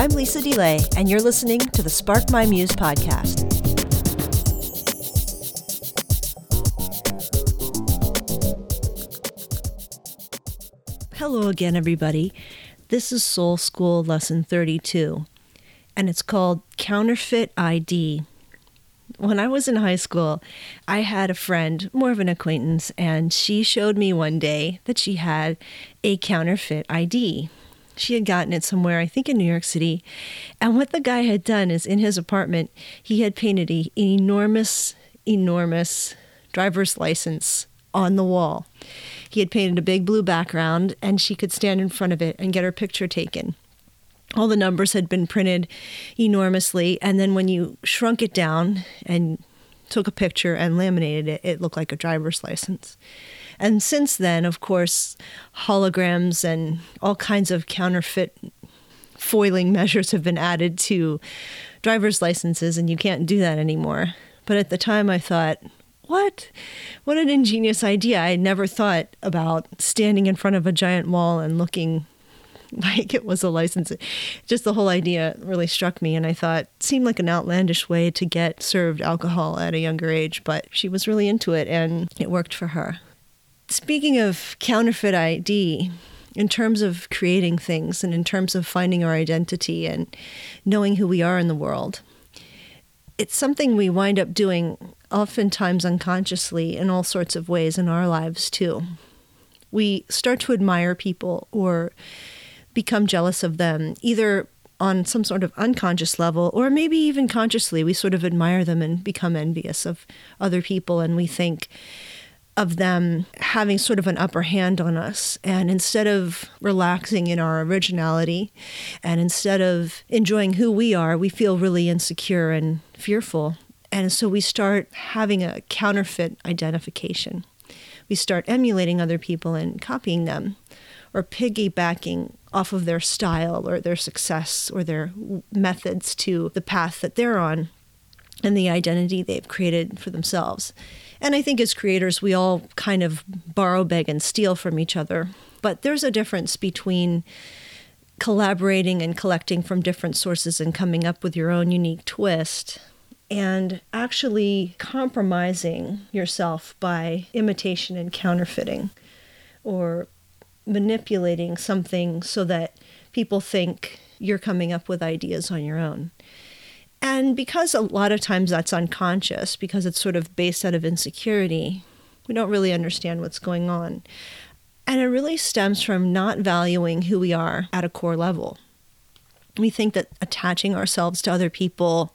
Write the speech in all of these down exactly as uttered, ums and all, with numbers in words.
I'm Lisa DeLay, and you're listening to the Spark My Muse podcast. Hello again, everybody. This is Soul School Lesson thirty-two, and it's called Counterfeit I D. When I was in high school, I had a friend, more of an acquaintance, and she showed me one day that she had a counterfeit I D. She had gotten it somewhere, I think in New York City, and what the guy had done is in his apartment, he had painted a, an enormous, enormous driver's license on the wall. He had painted a big blue background, and she could stand in front of it and get her picture taken. All the numbers had been printed enormously, and then when you shrunk it down and took a picture and laminated it, it looked like a driver's license. And since then, of course, holograms and all kinds of counterfeit foiling measures have been added to driver's licenses, and you can't do that anymore. But at the time, I thought, what? What an ingenious idea. I had never thought about standing in front of a giant wall and looking like it was a license. Just the whole idea really struck me, and I thought it seemed like an outlandish way to get served alcohol at a younger age, but she was really into it, and it worked for her. Speaking of counterfeit I D, in terms of creating things and in terms of finding our identity and knowing who we are in the world, it's something we wind up doing oftentimes unconsciously in all sorts of ways in our lives too. We start to admire people or become jealous of them, either on some sort of unconscious level, or maybe even consciously. We sort of admire them and become envious of other people, and we think of them having sort of an upper hand on us. And instead of relaxing in our originality, and instead of enjoying who we are, we feel really insecure and fearful. And so we start having a counterfeit identification. We start emulating other people and copying them, or piggybacking off of their style or their success or their methods to the path that they're on and the identity they've created for themselves. And I think as creators, we all kind of borrow, beg, and steal from each other. But there's a difference between collaborating and collecting from different sources and coming up with your own unique twist, and actually compromising yourself by imitation and counterfeiting, or manipulating something so that people think you're coming up with ideas on your own. And because a lot of times that's unconscious, because it's sort of based out of insecurity, we don't really understand what's going on. And it really stems from not valuing who we are at a core level. We think that attaching ourselves to other people,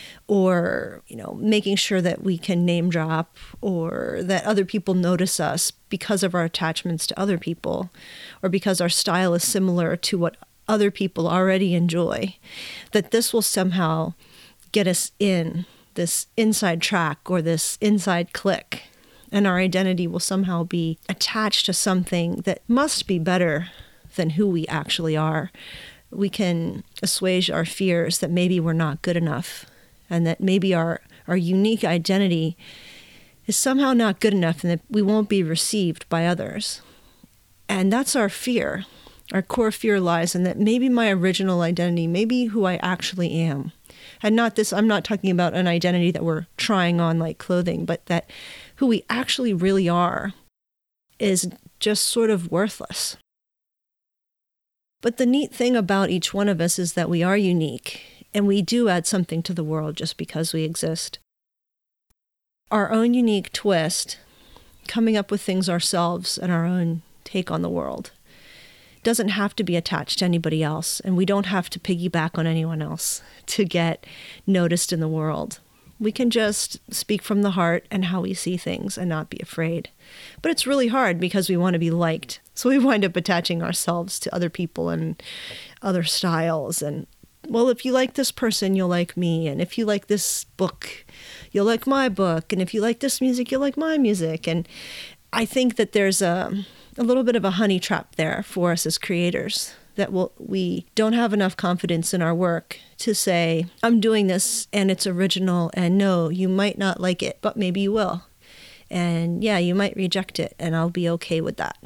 or, you know, making sure that we can name drop, or that other people notice us because of our attachments to other people, or because our style is similar to what other people already enjoy, that this will somehow get us in this inside track or this inside click, and our identity will somehow be attached to something that must be better than who we actually are. We can assuage our fears that maybe we're not good enough, and that maybe our, our unique identity is somehow not good enough and that we won't be received by others. And that's our fear. Our core fear lies in that maybe my original identity, maybe who I actually am. And not this, I'm not talking about an identity that we're trying on like clothing, but that who we actually really are is just sort of worthless. But the neat thing about each one of us is that we are unique, and we do add something to the world just because we exist. Our own unique twist, coming up with things ourselves and our own take on the world, doesn't have to be attached to anybody else, and we don't have to piggyback on anyone else to get noticed in the world. We can just speak from the heart and how we see things and not be afraid. But it's really hard because we want to be liked. So we wind up attaching ourselves to other people and other styles, and well, if you like this person, you'll like me. And if you like this book, you'll like my book. And if you like this music, you'll like my music. And I think that there's a, a little bit of a honey trap there for us as creators, that we'll, we don't have enough confidence in our work to say, I'm doing this and it's original. And no, you might not like it, but maybe you will. And yeah, you might reject it, and I'll be okay with that.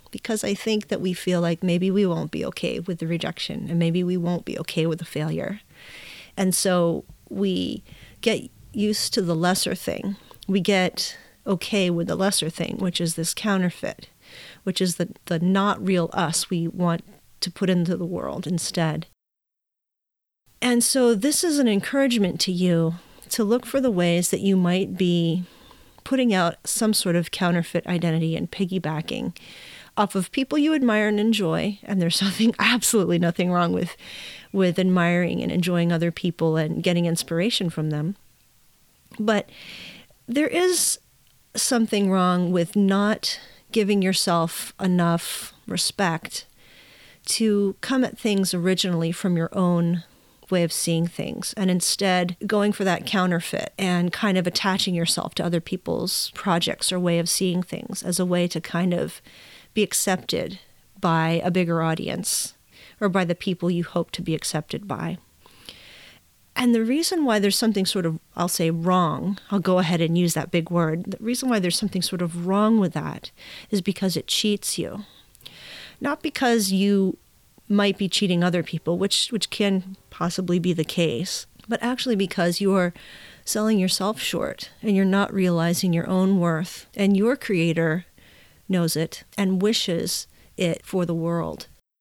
because I think that we feel like maybe we won't be okay with the rejection and maybe we won't be okay with the failure. And so we get used to the lesser thing. We get okay with the lesser thing, which is this counterfeit, which is the, the not real us we want to put into the world instead. And so this is an encouragement to you to look for the ways that you might be putting out some sort of counterfeit identity and piggybacking off of people you admire and enjoy. And there's nothing, absolutely nothing wrong with, with admiring and enjoying other people and getting inspiration from them. But there is something wrong with not giving yourself enough respect to come at things originally from your own way of seeing things, and instead going for that counterfeit and kind of attaching yourself to other people's projects or way of seeing things as a way to kind of be accepted by a bigger audience or by the people you hope to be accepted by. And the reason why there's something sort of, I'll say wrong, I'll go ahead and use that big word. The reason why there's something sort of wrong with that is because it cheats you. Not because you might be cheating other people, which which can possibly be the case, but actually because you're selling yourself short and you're not realizing your own worth, and your creator knows it and wishes it for the world.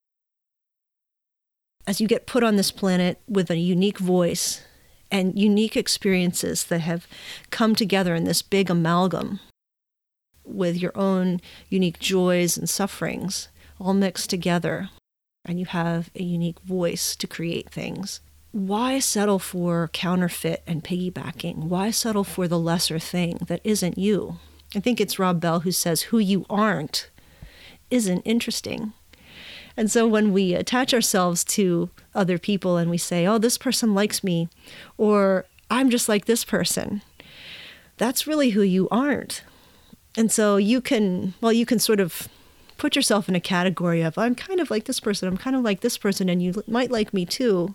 As you get put on this planet with a unique voice and unique experiences that have come together in this big amalgam with your own unique joys and sufferings all mixed together, and you have a unique voice to create things, why settle for counterfeit and piggybacking? Why settle for the lesser thing that isn't you? I think it's Rob Bell who says, who you aren't isn't interesting. And so when we attach ourselves to other people and we say, oh, this person likes me, or I'm just like this person, that's really who you aren't. And so you can, well, you can sort of put yourself in a category of, I'm kind of like this person, I'm kind of like this person, and you might like me too.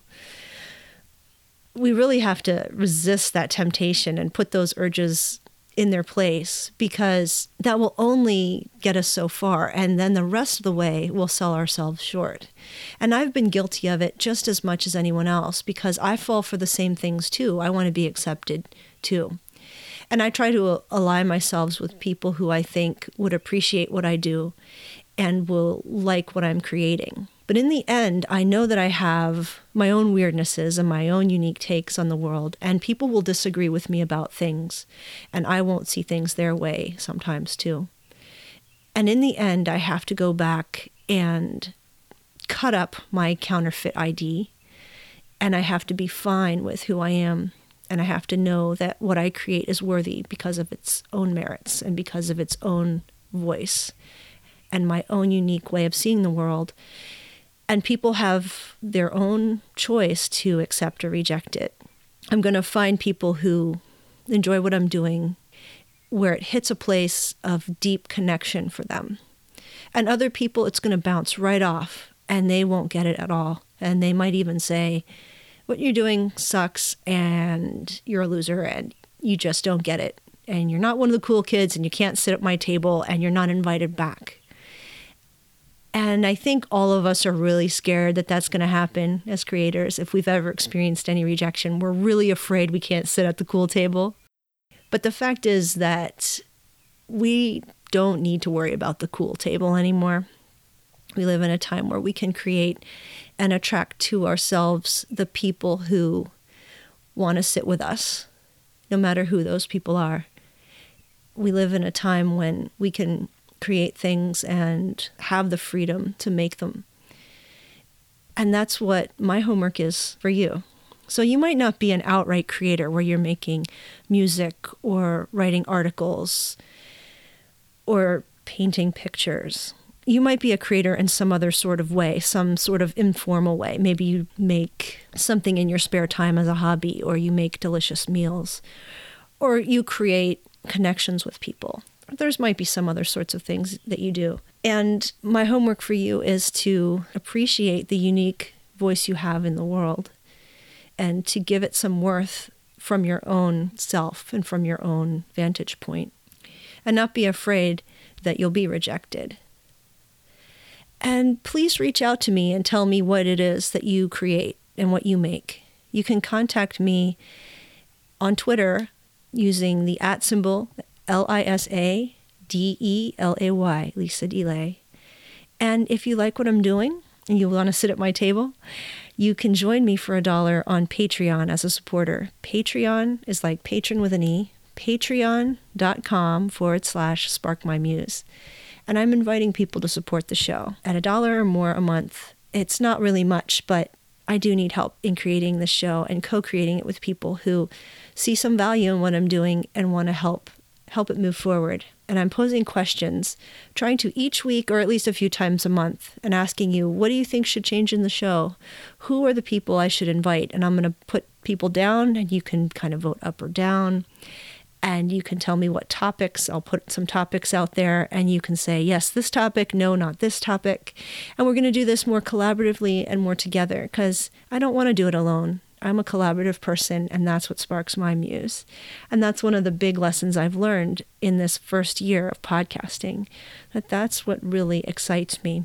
We really have to resist that temptation and put those urges in their place, because that will only get us so far, and then the rest of the way we'll sell ourselves short. And I've been guilty of it just as much as anyone else, because I fall for the same things too. I want to be accepted too. And I try to align myself with people who I think would appreciate what I do and will like what I'm creating. But in the end, I know that I have my own weirdnesses and my own unique takes on the world, and people will disagree with me about things, and I won't see things their way sometimes too. And in the end, I have to go back and cut up my counterfeit I D, and I have to be fine with who I am, and I have to know that what I create is worthy because of its own merits and because of its own voice and my own unique way of seeing the world. And people have their own choice to accept or reject it. I'm going to find people who enjoy what I'm doing, where it hits a place of deep connection for them. And other people, it's going to bounce right off, and they won't get it at all. And they might even say, what you're doing sucks, and you're a loser, and you just don't get it. And you're not one of the cool kids, and you can't sit at my table, and you're not invited back. And I think all of us are really scared that that's going to happen as creators. If we've ever experienced any rejection, we're really afraid we can't sit at the cool table. But the fact is that we don't need to worry about the cool table anymore. We live in a time where we can create and attract to ourselves the people who want to sit with us, no matter who those people are. We live in a time when we can create things and have the freedom to make them. And that's what my homework is for you. So you might not be an outright creator where you're making music or writing articles or painting pictures. You might be a creator in some other sort of way, some sort of informal way. Maybe you make something in your spare time as a hobby, or you make delicious meals, or you create connections with people. There's might be some other sorts of things that you do. And my homework for you is to appreciate the unique voice you have in the world and to give it some worth from your own self and from your own vantage point, and not be afraid that you'll be rejected. And please reach out to me and tell me what it is that you create and what you make. You can contact me on Twitter using the at symbol, L I S A D E L A Y, Lisa Delay. And if you like what I'm doing and you want to sit at my table, you can join me for a dollar on Patreon as a supporter. Patreon is like patron with an E, patreon.com forward slash spark my muse. And I'm inviting people to support the show at a dollar or more a month. It's not really much, but I do need help in creating the show and co-creating it with people who see some value in what I'm doing and want to help help it move forward. And I'm posing questions, trying to each week or at least a few times a month, and asking you, what do you think should change in the show? Who are the people I should invite? And I'm going to put people down, and you can kind of vote up or down. And you can tell me what topics. I'll put some topics out there, and you can say, yes, this topic, no, not this topic. And we're going to do this more collaboratively and more together, because I don't want to do it alone. I'm a collaborative person, and that's what sparks my muse. And that's one of the big lessons I've learned in this first year of podcasting, that that's what really excites me.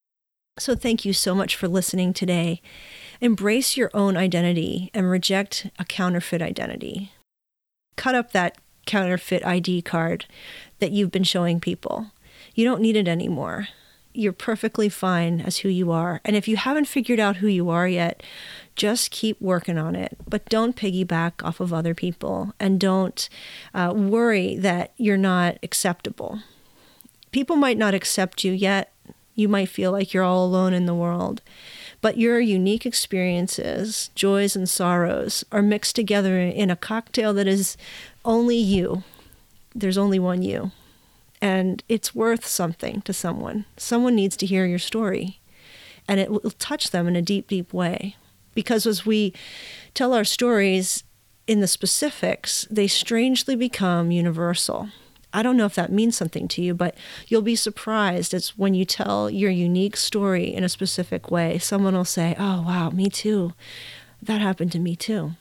So thank you so much for listening today. Embrace your own identity and reject a counterfeit identity. Cut up that counterfeit I D card that you've been showing people. You don't need it anymore. You're perfectly fine as who you are. And if you haven't figured out who you are yet, just keep working on it. But don't piggyback off of other people, and don't uh, worry that you're not acceptable. People might not accept you yet. You might feel like you're all alone in the world. But your unique experiences, joys and sorrows, are mixed together in a cocktail that is only you. There's only one you. And it's worth something to someone. Someone needs to hear your story. And it will touch them in a deep, deep way. Because as we tell our stories in the specifics, they strangely become universal. I don't know if that means something to you, but you'll be surprised as when you tell your unique story in a specific way, someone will say, oh, wow, me too. That happened to me too.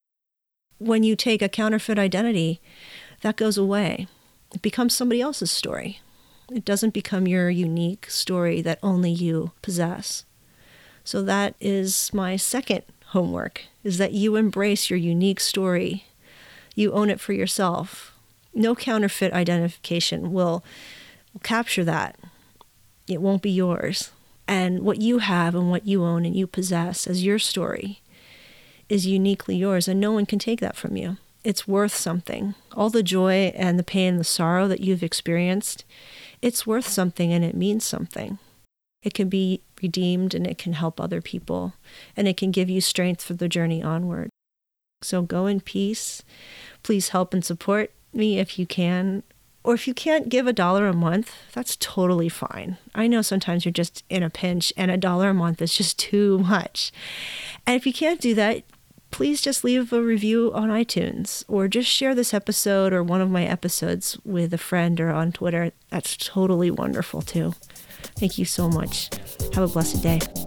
When you take a counterfeit identity, that goes away. It becomes somebody else's story. It doesn't become your unique story that only you possess. So that is my second homework, is that you embrace your unique story. You own it for yourself. No counterfeit identification will, will capture that. It won't be yours. And what you have and what you own and you possess as your story is uniquely yours, and no one can take that from you. It's worth something. All the joy and the pain and the sorrow that you've experienced, it's worth something, and it means something. It can be redeemed, and it can help other people, and it can give you strength for the journey onward. So go in peace. Please help and support me if you can. Or if you can't give a dollar a month, that's totally fine. I know sometimes you're just in a pinch, and a dollar a month is just too much. And if you can't do that, please just leave a review on iTunes, or just share this episode or one of my episodes with a friend or on Twitter. That's totally wonderful too. Thank you so much. Have a blessed day.